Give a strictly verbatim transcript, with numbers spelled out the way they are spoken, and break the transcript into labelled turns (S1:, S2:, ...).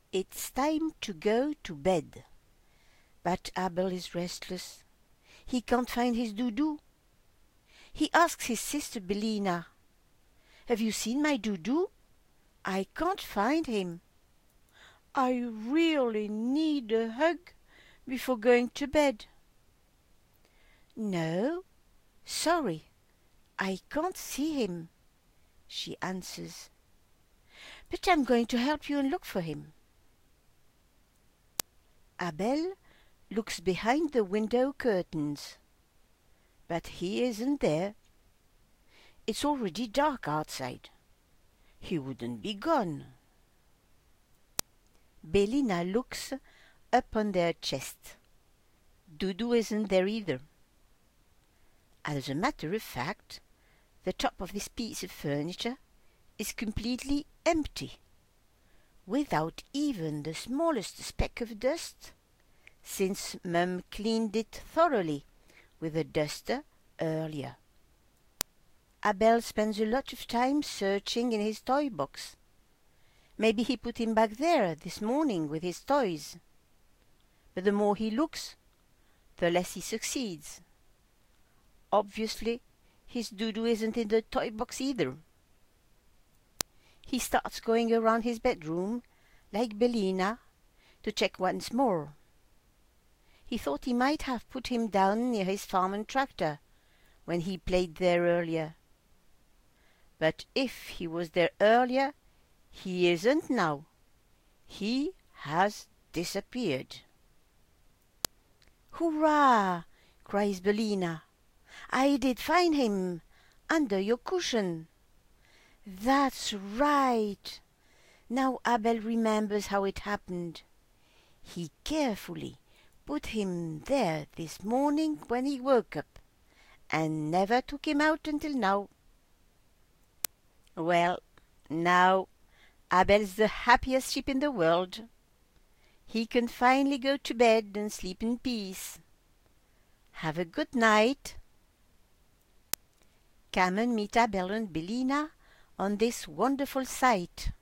S1: It's time to go to bed. But Abel is restless. He can't find his Doudou. He asks his sister Bellina, "Have you seen my Doudou? I can't find him. I really need a hug before going to bed." "No, sorry, I can't see him," she answers. "But I'm going to help you and look for him." Abel looks behind the window curtains, but he isn't there. It's already dark outside. He wouldn't be gone. Bellina looks up on their chest. Doudou isn't there either. As a matter of fact, the top of this piece of furniture is completely empty, without even the smallest speck of dust, since Mum cleaned it thoroughly with a duster earlier. Abel spends a lot of time searching in his toy box. Maybe he put him back there this morning with his toys. But the more he looks, the less he succeeds. Obviously, his Doudou isn't in the toy box either. He starts going around his bedroom, like Bellina, to check once more. He thought he might have put him down near his farm and tractor when he played there earlier. But if he was there earlier, he isn't now. He has disappeared. "Hurrah!" cries Bellina. "I did find him, under your cushion." That's right. Now Abel remembers how it happened. He carefully put him there this morning when he woke up, and never took him out until now. Well, now Abel's the happiest sheep in the world. He can finally go to bed and sleep in peace. Have a good night. Come and meet Abel and Bellina on this wonderful sight.